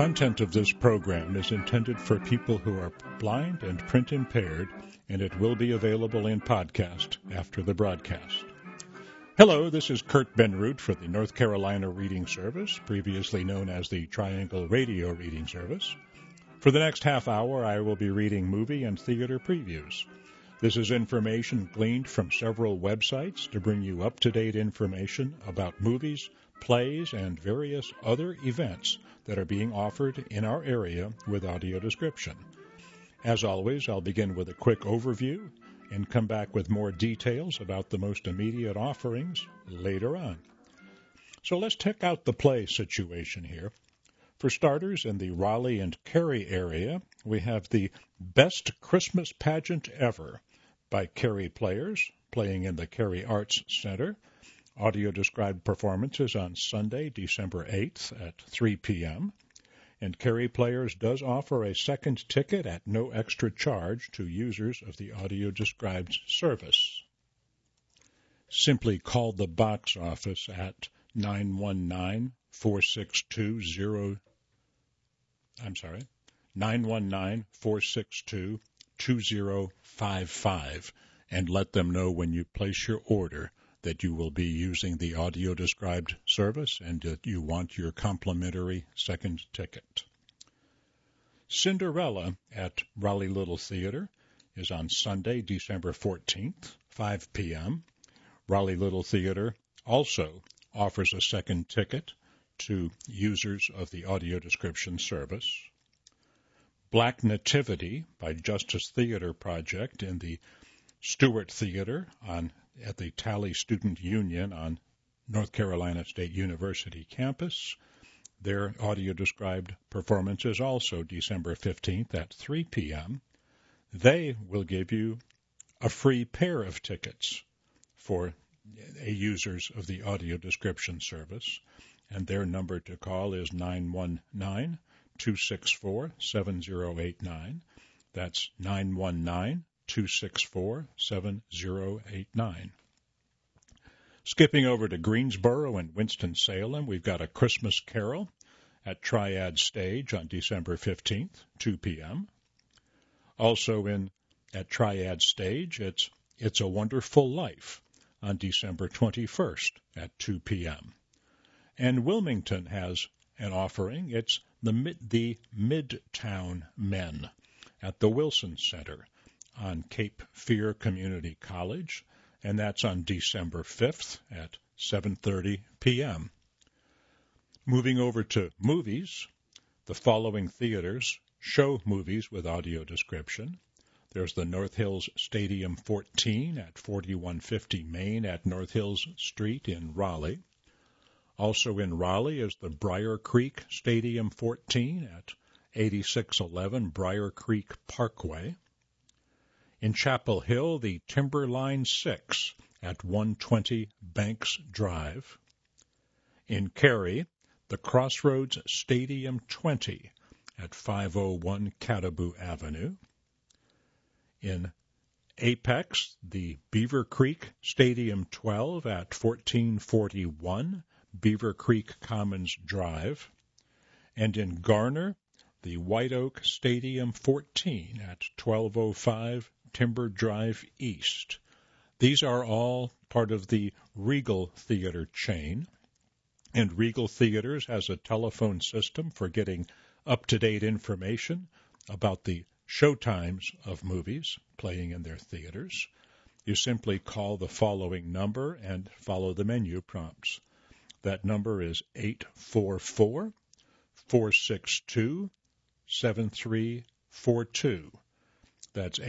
content of this program is intended for people who are blind and print impaired, and it will be available in podcast after the broadcast. Hello, this is Kurt Benroot for the North Carolina Reading Service, previously known as the Triangle Radio Reading Service. For the next half hour, I will be reading movie and theater previews. This is information gleaned from several websites to bring you up-to-date information about movies, plays, and various other events that are being offered in our area with audio description. As always, I'll begin with a quick overview and come back with more details about the most immediate offerings later on. So let's check out the play situation here. For starters, in the Raleigh and Cary area, we have the Best Christmas Pageant Ever by Cary Players, playing in the Cary Arts Center. Audio-described performances on Sunday, December 8th at 3 p.m., and Cary Players does offer a second ticket at no extra charge to users of the audio-described service. Simply call the box office at 919-462-2055, and let them know when you place your order that you will be using the audio-described service and that you want your complimentary second ticket. Cinderella at Raleigh Little Theater is on Sunday, December 14th, 5 p.m. Raleigh Little Theater also offers a second ticket to users of the audio description service. Black Nativity by Justice Theater Project in the Stewart Theater at the Talley Student Union on North Carolina State University campus. Their audio-described performance is also December 15th at 3 p.m. They will give you a free pair of tickets for users of the audio description service, and their number to call is 919-264-7089. That's 919-264-7089. Skipping over to Greensboro and Winston-Salem, we've got A Christmas Carol at Triad Stage on December 15th, 2 p.m. Also at Triad Stage, It's a Wonderful Life on December 21st at 2 p.m. And Wilmington has an offering. It's the Midtown Men at the Wilson Center on Cape Fear Community College, and that's on December 5th at 7:30 p.m. Moving over to movies, the following theaters show movies with audio description. There's the North Hills Stadium 14 at 4150 Main at North Hills Street in Raleigh. Also in Raleigh is the Briar Creek Stadium 14 at 8611 Briar Creek Parkway. In Chapel Hill, the Timberline 6 at 120 Banks Drive. In Cary, the Crossroads Stadium 20 at 501 Catawba Avenue. In Apex, the Beaver Creek Stadium 12 at 1441 Beaver Creek Commons Drive. And in Garner, the White Oak Stadium 14 at 1205 Timber Drive East. These are all part of the Regal Theater chain, and Regal Theaters has a telephone system for getting up-to-date information about the showtimes of movies playing in their theaters. You simply call the following number and follow the menu prompts. That number is 844-462-7342. That's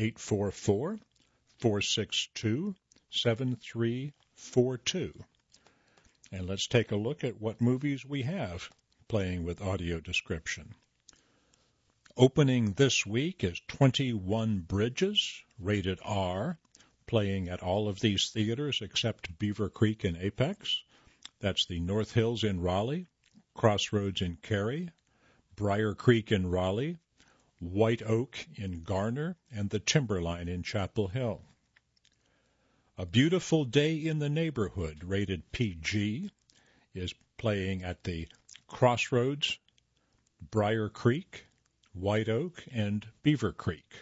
844-462-7342. And let's take a look at what movies we have playing with audio description. Opening this week is 21 Bridges, rated R, playing at all of these theaters except Beaver Creek and Apex. That's the North Hills in Raleigh, Crossroads in Cary, Briar Creek in Raleigh, White Oak in Garner, and the Timberline in Chapel Hill. A Beautiful Day in the Neighborhood, rated PG, is playing at the Crossroads, Briar Creek, White Oak, and Beaver Creek.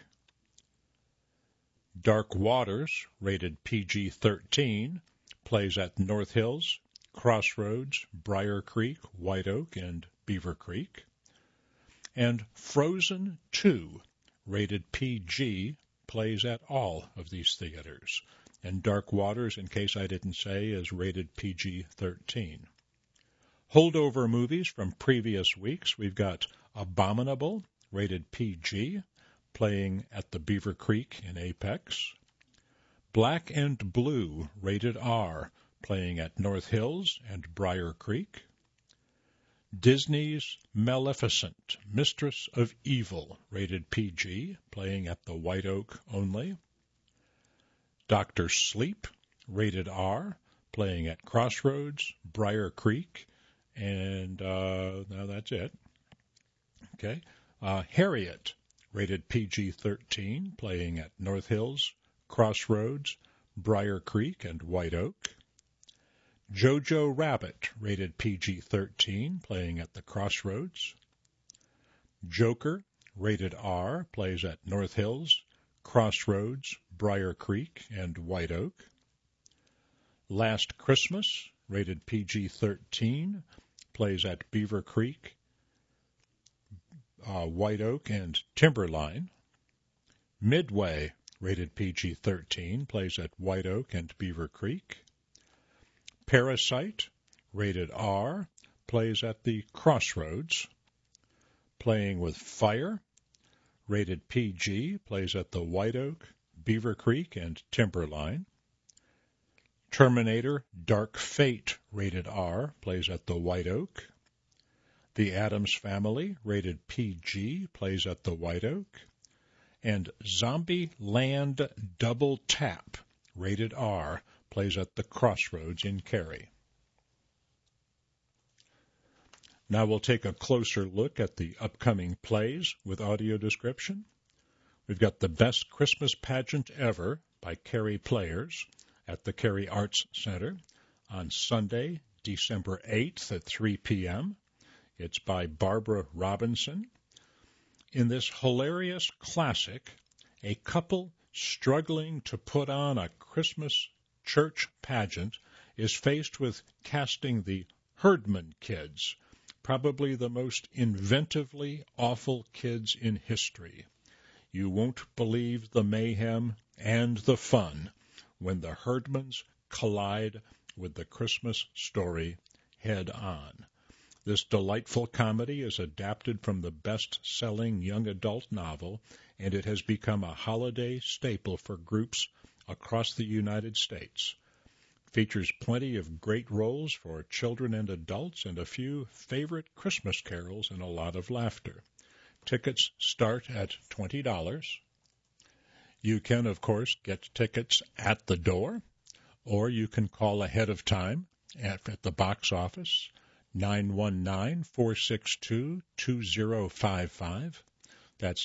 Dark Waters, rated PG-13, plays at North Hills, Crossroads, Briar Creek, White Oak, and Beaver Creek. And Frozen 2, rated PG, plays at all of these theaters. And Dark Waters, in case I didn't say, is rated PG-13. Holdover movies from previous weeks, we've got Abominable, rated PG, playing at the Beaver Creek in Apex. Black and Blue, rated R, playing at North Hills and Briar Creek. Disney's Maleficent, Mistress of Evil, rated PG, playing at the White Oak only. Dr. Sleep, rated R, playing at Crossroads, Briar Creek, and now that's it. Okay. Harriet, rated PG-13, playing at North Hills, Crossroads, Briar Creek, and White Oak. Jojo Rabbit, rated PG-13, playing at the Crossroads. Joker, rated R, plays at North Hills, Crossroads, Briar Creek, and White Oak. Last Christmas, rated PG-13, plays at Beaver Creek, White Oak, and Timberline. Midway, rated PG-13, plays at White Oak and Beaver Creek. Parasite, rated R, plays at the Crossroads. Playing with Fire, rated PG, plays at the White Oak, Beaver Creek, and Timberline. Terminator Dark Fate, rated R, plays at the White Oak. The Addams Family, rated PG, plays at the White Oak. And Zombie Land Double Tap, rated R, plays at the Crossroads in Cary. Now we'll take a closer look at the upcoming plays with audio description. We've got The Best Christmas Pageant Ever by Cary Players at the Cary Arts Center on Sunday, December 8th at 3 p.m. It's by Barbara Robinson. In this hilarious classic, a couple struggling to put on a Christmas church pageant is faced with casting the Herdman kids, probably the most inventively awful kids in history. You won't believe the mayhem and the fun when the Herdmans collide with the Christmas story head on. This delightful comedy is adapted from the best-selling young adult novel, and it has become a holiday staple for groups across the United States. Features plenty of great roles for children and adults and a few favorite Christmas carols and a lot of laughter. Tickets start at $20. You can, of course, get tickets at the door, or you can call ahead of time at the box office, 919-462-2055. That's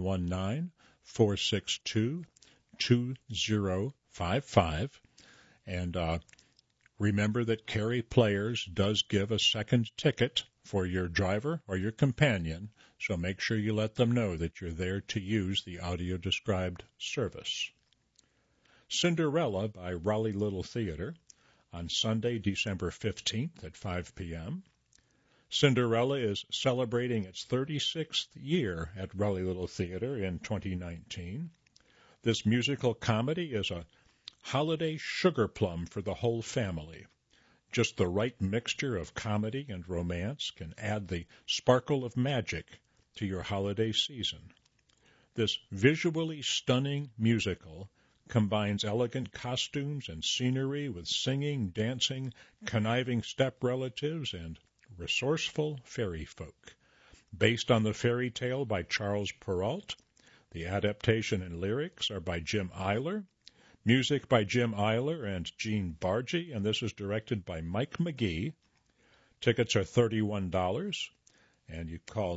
919-462-2055. And remember that Cary Players does give a second ticket for your driver or your companion, so make sure you let them know that you're there to use the audio-described service. Cinderella by Raleigh Little Theater on Sunday, December 15th at 5 p.m. Cinderella is celebrating its 36th year at Raleigh Little Theater in 2019. This musical comedy is a holiday sugar plum for the whole family. Just the right mixture of comedy and romance can add the sparkle of magic to your holiday season. This visually stunning musical combines elegant costumes and scenery with singing, dancing, conniving step-relatives, and resourceful fairy folk. Based on the fairy tale by Charles Perrault, the adaptation and lyrics are by Jim Eyler, music by Jim Eyler and Gene Bargy, and this is directed by Mike McGee. Tickets are $31, and you call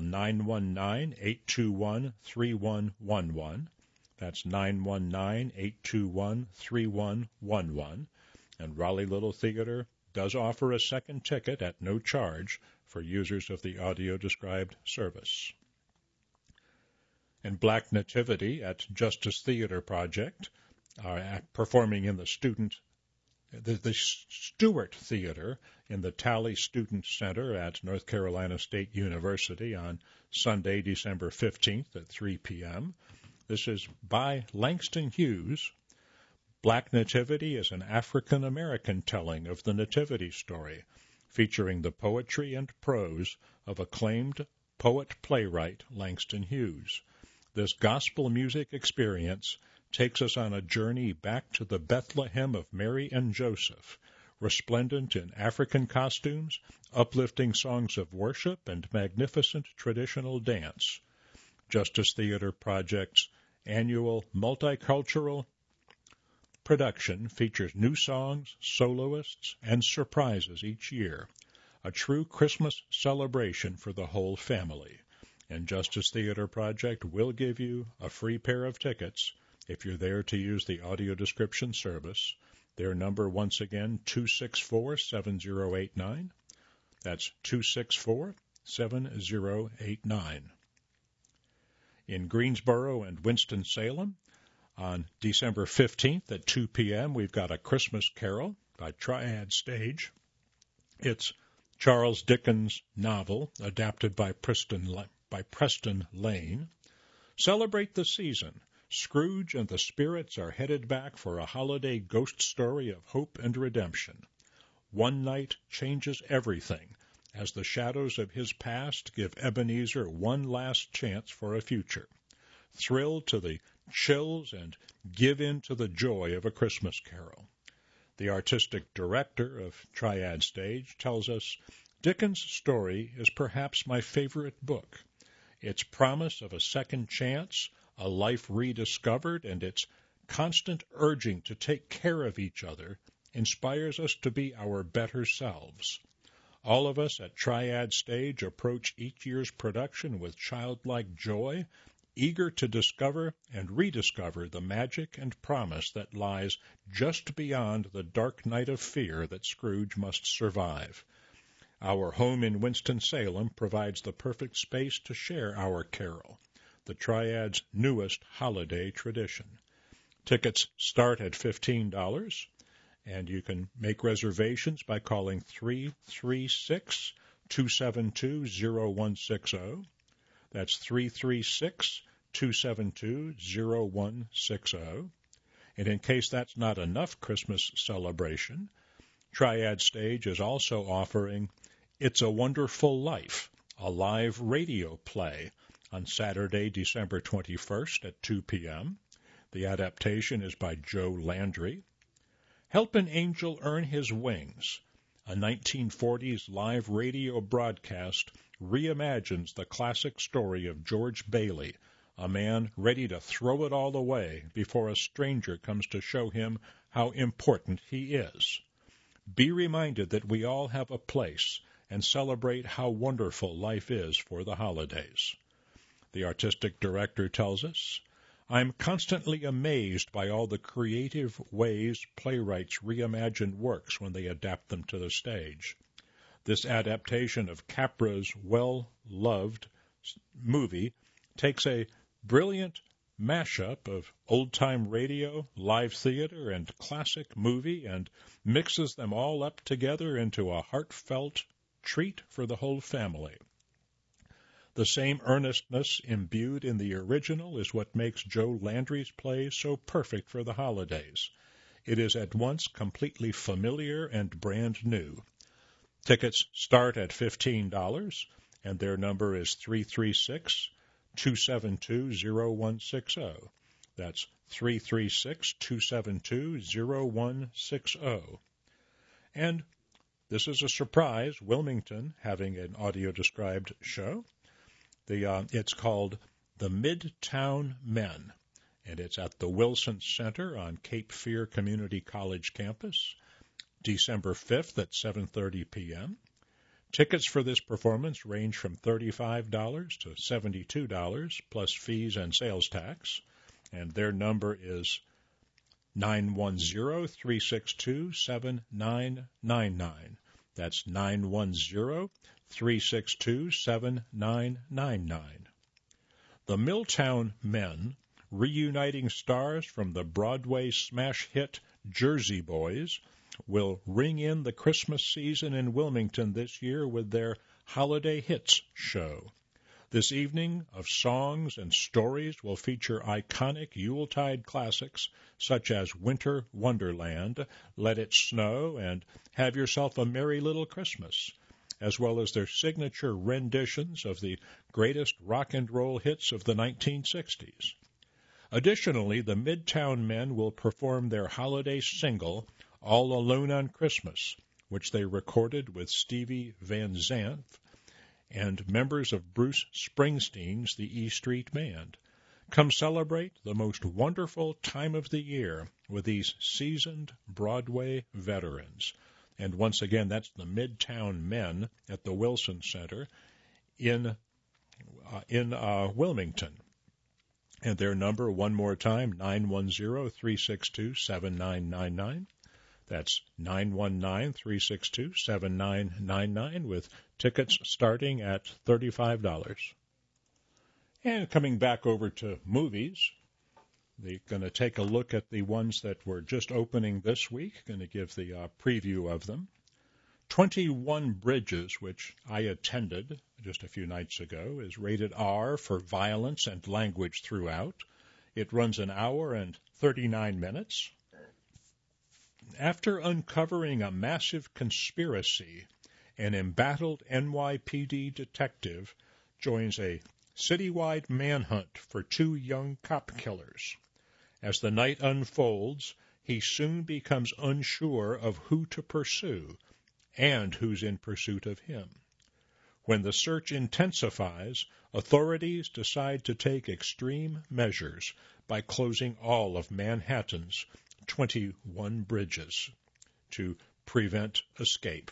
919-821-3111. That's 919-821-3111, and RaleighLittleTheater.com. does offer a second ticket at no charge for users of the audio-described service. And Black Nativity at Justice Theater Project are performing in the Stewart Theater in the Talley Student Center at North Carolina State University on Sunday, December 15th at 3 p.m. This is by Langston Hughes. Black Nativity is an African-American telling of the Nativity story, featuring the poetry and prose of acclaimed poet-playwright Langston Hughes. This gospel music experience takes us on a journey back to the Bethlehem of Mary and Joseph, resplendent in African costumes, uplifting songs of worship, and magnificent traditional dance. Justice Theater Project's annual multicultural production features new songs, soloists, and surprises each year, a true Christmas celebration for the whole family. And Justice Theater Project will give you a free pair of tickets if you're there to use the audio description service. Their number, once again, 264-7089. That's 264-7089. In Greensboro and Winston-Salem, on December 15th at 2 p.m., we've got A Christmas Carol by Triad Stage. It's Charles Dickens' novel, adapted by Preston Lane. Celebrate the season. Scrooge and the spirits are headed back for a holiday ghost story of hope and redemption. One night changes everything, as the shadows of his past give Ebenezer one last chance for a future. Thrill to the chills and give in to the joy of A Christmas Carol. The artistic director of Triad Stage tells us, Dickens' story is perhaps my favorite book. Its promise of a second chance, a life rediscovered, and its constant urging to take care of each other inspires us to be our better selves. All of us at Triad Stage approach each year's production with childlike joy, eager to discover and rediscover the magic and promise that lies just beyond the dark night of fear that Scrooge must survive. Our home in Winston-Salem provides the perfect space to share our carol, the Triad's newest holiday tradition. Tickets start at $15, and you can make reservations by calling 336-272-0160. That's 336-272-0160. And in case that's not enough Christmas celebration, Triad Stage is also offering It's a Wonderful Life, a live radio play, on Saturday, December 21st at 2 p.m. The adaptation is by Joe Landry. Help an Angel Earn His Wings, a 1940s live radio broadcast, reimagines the classic story of George Bailey, a man ready to throw it all away before a stranger comes to show him how important he is. Be reminded that we all have a place and celebrate how wonderful life is for the holidays. The artistic director tells us, I'm constantly amazed by all the creative ways playwrights reimagine works when they adapt them to the stage. This adaptation of Capra's well-loved movie takes a brilliant mashup of old-time radio, live theater, and classic movie and mixes them all up together into a heartfelt treat for the whole family. The same earnestness imbued in the original is what makes Joe Landry's play so perfect for the holidays. It is at once completely familiar and brand new. Tickets start at $15, and their number is 336-272-0160. That's 336-272-0160. And this is a surprise, Wilmington having an audio-described show. It's called The Midtown Men, and it's at the Wilson Center on Cape Fear Community College campus, December 5th at 7:30 p.m. Tickets for this performance range from $35 to $72 plus fees and sales tax, and their number is 910-362-7999. That's 910-362-7999. The Milltown Men, reuniting stars from the Broadway smash hit Jersey Boys, will ring in the Christmas season in Wilmington this year with their Holiday Hits show. This evening of songs and stories will feature iconic Yuletide classics such as Winter Wonderland, Let It Snow, and Have Yourself a Merry Little Christmas, as well as their signature renditions of the greatest rock and roll hits of the 1960s. Additionally, the Midtown Men will perform their holiday single, All Alone on Christmas, which they recorded with Stevie Van Zandt and members of Bruce Springsteen's The E Street Band. Come celebrate the most wonderful time of the year with these seasoned Broadway veterans. And once again, that's the Midtown Men at the Wilson Center in Wilmington. And their number, one more time, 910-362-7999. That's 919-362-7999 with tickets starting at $35. And coming back over to movies, they're going to take a look at the ones that were just opening this week, going to give the preview of them. 21 Bridges, which I attended just a few nights ago, is rated R for violence and language throughout. It runs an hour and 39 minutes. After uncovering a massive conspiracy, an embattled NYPD detective joins a citywide manhunt for two young cop killers. As the night unfolds, he soon becomes unsure of who to pursue and who's in pursuit of him. When the search intensifies, authorities decide to take extreme measures by closing all of Manhattan's 21 bridges to prevent escape.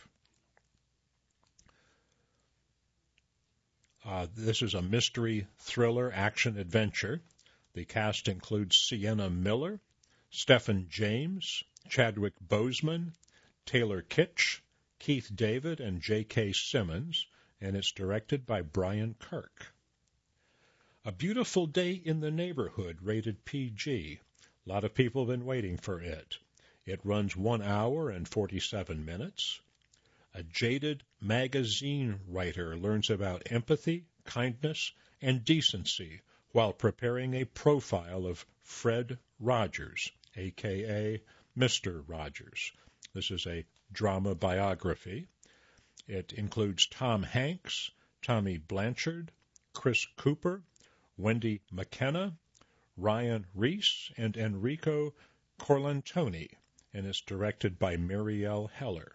This is a mystery thriller action adventure. The cast includes Sienna Miller, Stephen James, Chadwick Boseman, Taylor Kitsch, Keith David, and J.K. Simmons, and it's directed by Brian Kirk. A Beautiful Day in the Neighborhood, rated PG. A lot of people have been waiting for it. It runs 1 hour and 47 minutes. A jaded magazine writer learns about empathy, kindness, and decency while preparing a profile of Fred Rogers, a.k.a. Mr. Rogers. This is a drama biography. It includes Tom Hanks, Tommy Blanchard, Chris Cooper, Wendy McKenna, Ryan Reese, and Enrico Corleone, and it's directed by Marielle Heller.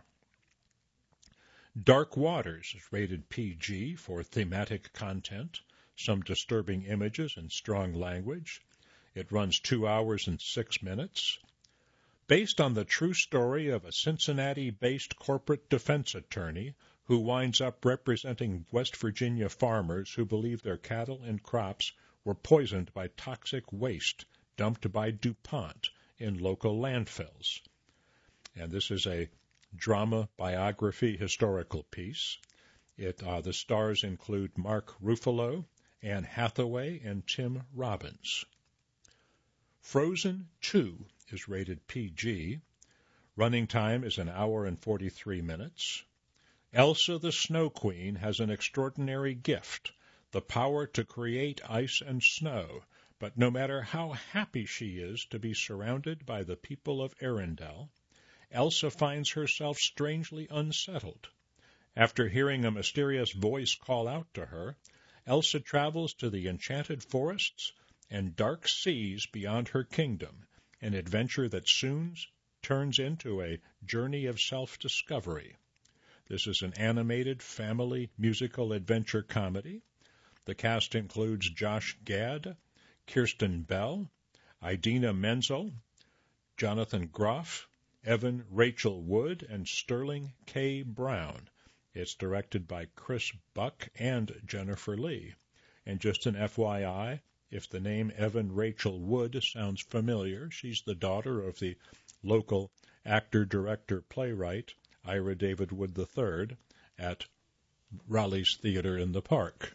Dark Waters is rated PG for thematic content, some disturbing images and strong language. It runs 2 hours and 6 minutes. Based on the true story of a Cincinnati-based corporate defense attorney who winds up representing West Virginia farmers who believe their cattle and crops were poisoned by toxic waste dumped by DuPont in local landfills. And this is a drama biography historical piece. The stars include Mark Ruffalo, Anne Hathaway, and Tim Robbins. Frozen 2 is rated PG. Running time is 1 hour and 43 minutes. Elsa the Snow Queen has an extraordinary gift, the power to create ice and snow, but no matter how happy she is to be surrounded by the people of Arendelle, Elsa finds herself strangely unsettled. After hearing a mysterious voice call out to her, Elsa travels to the enchanted forests and dark seas beyond her kingdom, an adventure that soon turns into a journey of self-discovery. This is an animated family musical adventure comedy. The cast includes Josh Gad, Kirsten Bell, Idina Menzel, Jonathan Groff, Evan Rachel Wood, and Sterling K. Brown. It's directed by Chris Buck and Jennifer Lee. And just an FYI, If the name Evan Rachel Wood sounds familiar, she's the daughter of the local actor, director, playwright Ira David Wood III at Raleigh's Theater in the Park.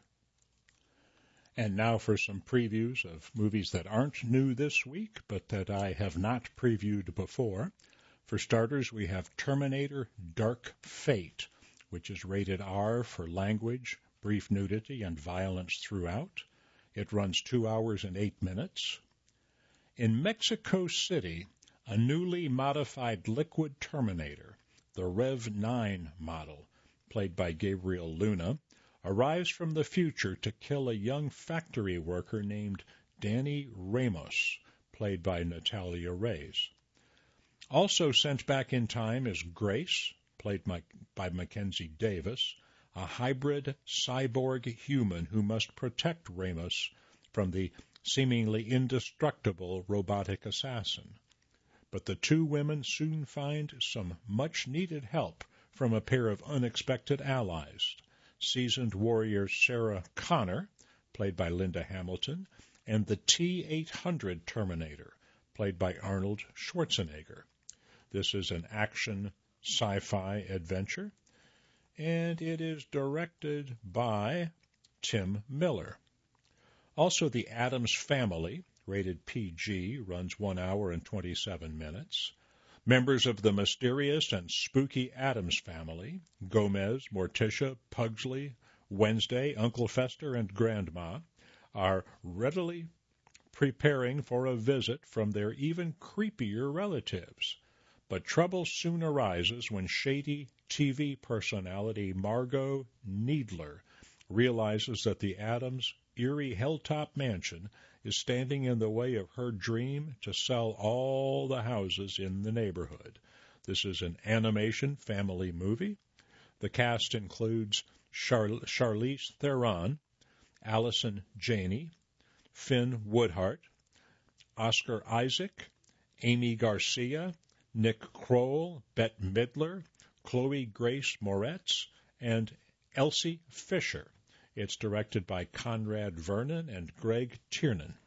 And now for some previews of movies that aren't new this week, but that I have not previewed before. For starters, we have Terminator Dark Fate, which is rated R for language, brief nudity, and violence throughout. It runs 2 hours and 8 minutes. In Mexico City, a newly modified liquid Terminator, the Rev 9 model, played by Gabriel Luna, arrives from the future to kill a young factory worker named Danny Ramos, played by Natalia Reyes. Also sent back in time is Grace, played by Mackenzie Davis, a hybrid cyborg human who must protect Ramos from the seemingly indestructible robotic assassin. But the two women soon find some much-needed help from a pair of unexpected allies, seasoned warrior Sarah Connor, played by Linda Hamilton, and the T-800 Terminator, played by Arnold Schwarzenegger. This is an action sci-fi adventure, and it is directed by Tim Miller. Also, The Addams Family, rated PG, runs 1 hour and 27 minutes. Members of the mysterious and spooky Addams family, Gomez, Morticia, Pugsley, Wednesday, Uncle Fester, and Grandma, are readily preparing for a visit from their even creepier relatives. But trouble soon arises when shady TV personality Margot Needler realizes that the Addams' eerie hilltop mansion is standing in the way of her dream to sell all the houses in the neighborhood. This is an animation family movie. The cast includes Charlize Theron, Allison Janney, Finn Woodhart, Oscar Isaac, Amy Garcia, Nick Kroll, Bette Midler, Chloe Grace Moretz, and Elsie Fisher. It's directed by Conrad Vernon and Greg Tiernan.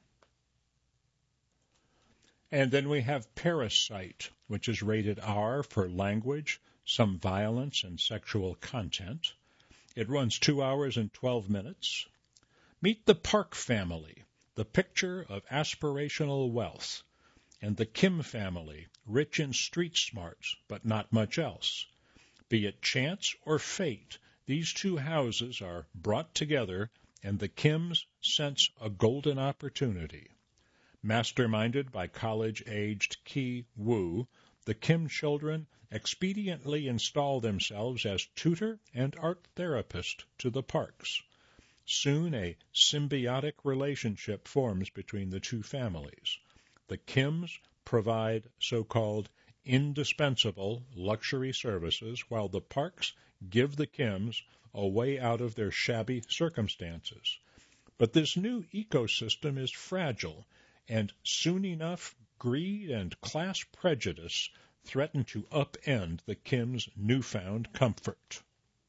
And then we have Parasite, which is rated R for language, some violence, and sexual content. It runs 2 hours and 12 minutes. Meet the Park family, the picture of aspirational wealth, and the Kim family, rich in street smarts, but not much else. Be it chance or fate, these two houses are brought together, and the Kims sense a golden opportunity. Masterminded by college-aged Ki Woo, the Kim children expediently install themselves as tutor and art therapist to the Parks. Soon a symbiotic relationship forms between the two families. The Kims provide so-called indispensable luxury services, while the Parks give the Kims a way out of their shabby circumstances. But this new ecosystem is fragile, and soon enough, greed and class prejudice threaten to upend the Kims' newfound comfort.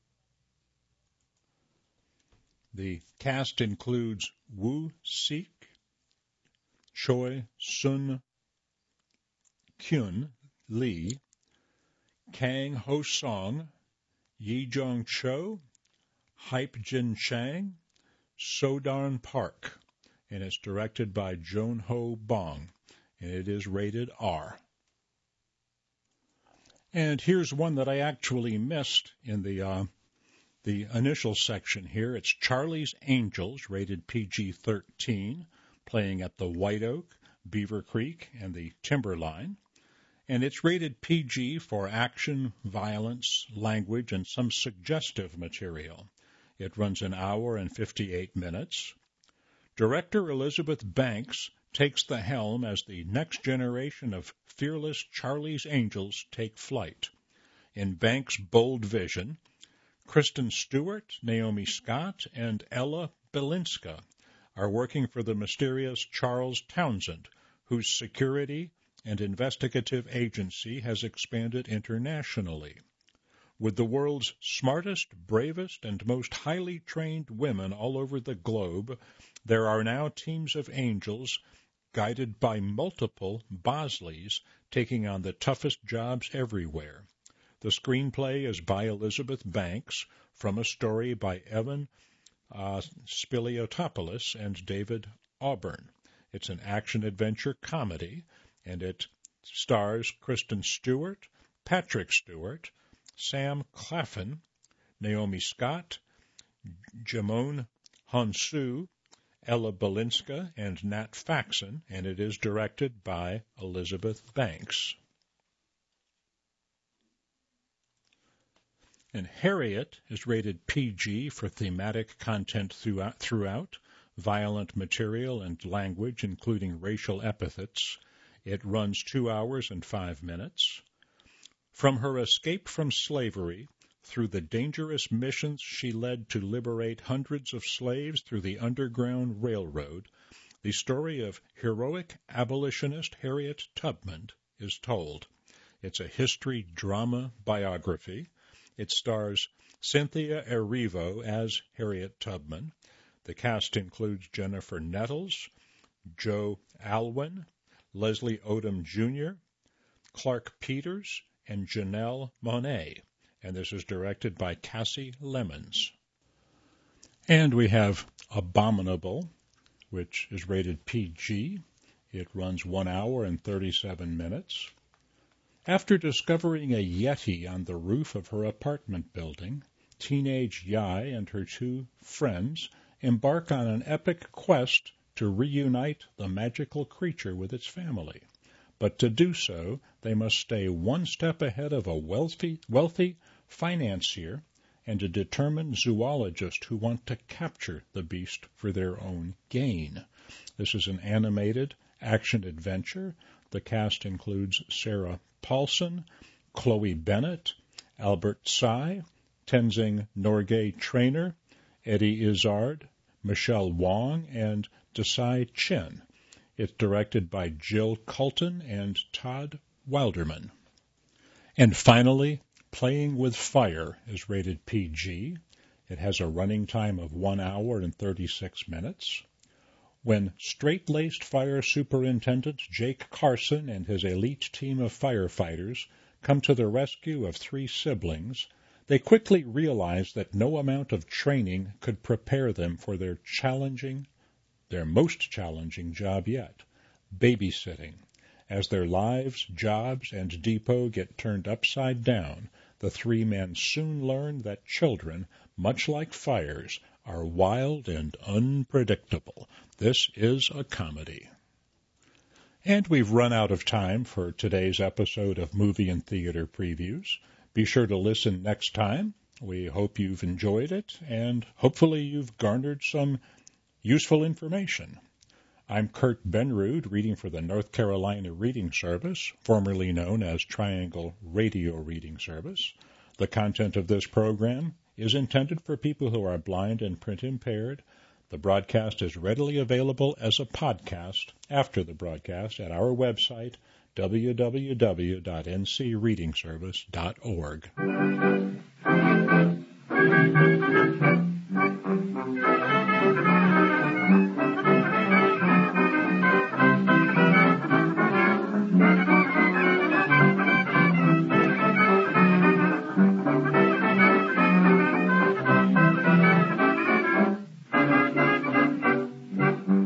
The cast includes Woo Sik, Choi Sun Kyun Lee, Kang Ho Song, Yi Jong Cho, Hype Jin Chang, Sodarn Park, and it's directed by Joan Ho Bong, and it is rated R. And here's one that I actually missed in the initial section here. It's Charlie's Angels, rated PG-13, playing at the White Oak, Beaver Creek, and the Timberline. And it's rated PG for action, violence, language, and some suggestive material. It runs 1 hour and 58 minutes. Director Elizabeth Banks takes the helm as the next generation of fearless Charlie's Angels take flight. In Banks' bold vision, Kristen Stewart, Naomi Scott, and Ella Belinska are working for the mysterious Charles Townsend, whose security and investigative agency has expanded internationally. With the world's smartest, bravest, and most highly trained women all over the globe, there are now teams of angels guided by multiple Bosleys taking on the toughest jobs everywhere. The screenplay is by Elizabeth Banks from a story by Evan Spiliotopoulos and David Auburn. It's an action-adventure comedy, and it stars Kristen Stewart, Patrick Stewart, Sam Claflin, Naomi Scott, Jimon Hounsou, Ella Balinska, and Nat Faxon, and it is directed by Elizabeth Banks. And Harriet is rated PG for thematic content throughout, violent material and language, including racial epithets. It runs 2 hours and 5 minutes. From her escape from slavery through the dangerous missions she led to liberate hundreds of slaves through the Underground Railroad, the story of heroic abolitionist Harriet Tubman is told. It's a history drama biography. It stars Cynthia Erivo as Harriet Tubman. The cast includes Jennifer Nettles, Joe Alwyn, Leslie Odom Jr., Clark Peters, and Janelle Monáe. And this is directed by Cassie Lemons. And we have Abominable, which is rated PG. It runs 1 hour and 37 minutes. After discovering a Yeti on the roof of her apartment building, teenage Yai and her 2 friends embark on an epic quest to reunite the magical creature with its family. But to do so, they must stay one step ahead of a wealthy financier and a determined zoologist who want to capture the beast for their own gain. This is an animated action-adventure. The cast includes Sarah Paulson, Chloe Bennett, Albert Tsai, Tenzing Norgay Traynor, Eddie Izzard, Michelle Wong, and Desai Chen. It's directed by Jill Colton and Todd Wilderman. And finally, Playing with Fire is rated PG. It has a running time of 1 hour and 36 minutes. When straight-laced fire superintendent Jake Carson and his elite team of firefighters come to the rescue of 3 siblings, they quickly realize that no amount of training could prepare them for their most challenging job yet, babysitting. As their lives, jobs, and depot get turned upside down, the 3 men soon learn that children, much like fires, are wild and unpredictable. This is a comedy. And we've run out of time for today's episode of Movie and Theater Previews. Be sure to listen next time. We hope you've enjoyed it, and hopefully you've garnered some useful information. I'm Kurt Benrud, reading for the North Carolina Reading Service, formerly known as Triangle Radio Reading Service. The content of this program is intended for people who are blind and print impaired. The broadcast is readily available as a podcast after the broadcast at our website, www.ncreadingservice.org.